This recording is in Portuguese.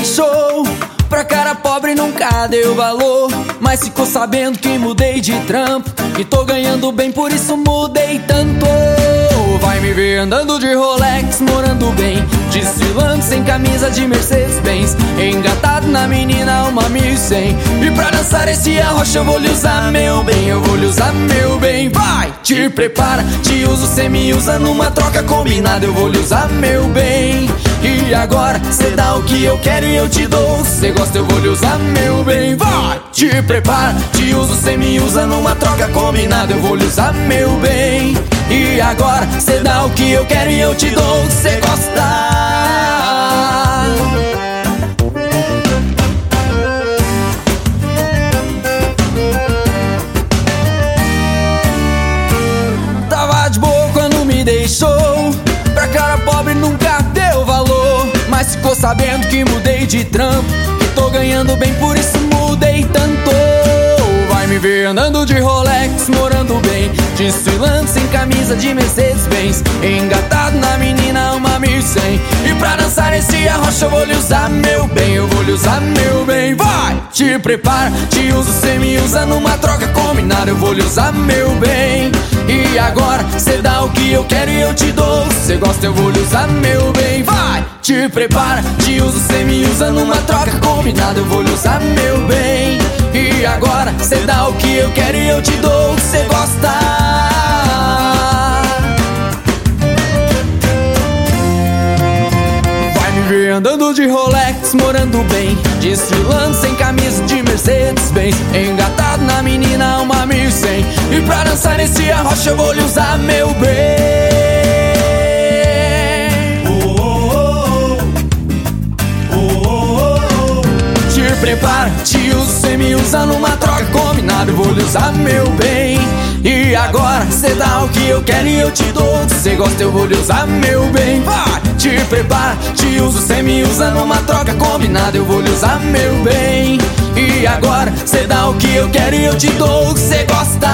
deixou. Pra cara pobre nunca deu valor, mas ficou sabendo que mudei de trampo e tô ganhando bem, por isso mudei tanto. Vai me ver andando de Rolex, morando bem, desfilando sem camisa de Mercedes-Benz, engatado na menina uma 1100. E pra dançar esse arrocha eu vou lhe usar meu bem, eu vou lhe usar meu bem. Vai, te prepara, te uso, cê me usa numa troca combinada, eu vou lhe usar meu bem. E agora cê dá o que eu quero e eu te dou, cê gosta, eu vou lhe usar meu bem. Vai, te prepara, te uso, cê me usa numa troca combinada, eu vou lhe usar meu bem. E agora cê dá o que eu quero e eu te dou, cê gosta. Tava de boa quando me deixou, pra cara pobre nunca deu valor, mas ficou sabendo que mudei de trampo e tô ganhando bem, por isso mudei tanto. Vai me ver andando de Rolex, morando bem, desfilando sem camisa de Mercedes-Benz, engatado na menina uma 1100. E pra dançar esse arrocha eu vou lhe usar meu bem, eu vou lhe usar meu bem. Vai, te prepara, te uso, cê me usa numa troca combinada, eu vou lhe usar meu bem. E agora cê dá o que eu quero e eu te dou, cê gosta, eu vou lhe usar meu bem. Vai, te prepara, te uso, cê me usa numa troca combinada, eu vou lhe usar meu bem. E agora cê dá o que eu quero e eu te dou, cê gosta. Vai me ver andando de Rolex, morando bem, desfilando sem camisa de Mercedes-Benz, engatado na menina uma 1100. E pra dançar nesse arrocha eu vou lhe usar meu bem. Prepara, te uso, cê me usa numa troca combinada, eu vou lhe usar meu bem. E agora cê dá o que eu quero e eu te dou, cê gosta, eu vou lhe usar meu bem. Vai, te prepara, te uso, cê me usa numa troca combinada, eu vou lhe usar meu bem. E agora cê dá o que eu quero e eu te dou, cê gosta.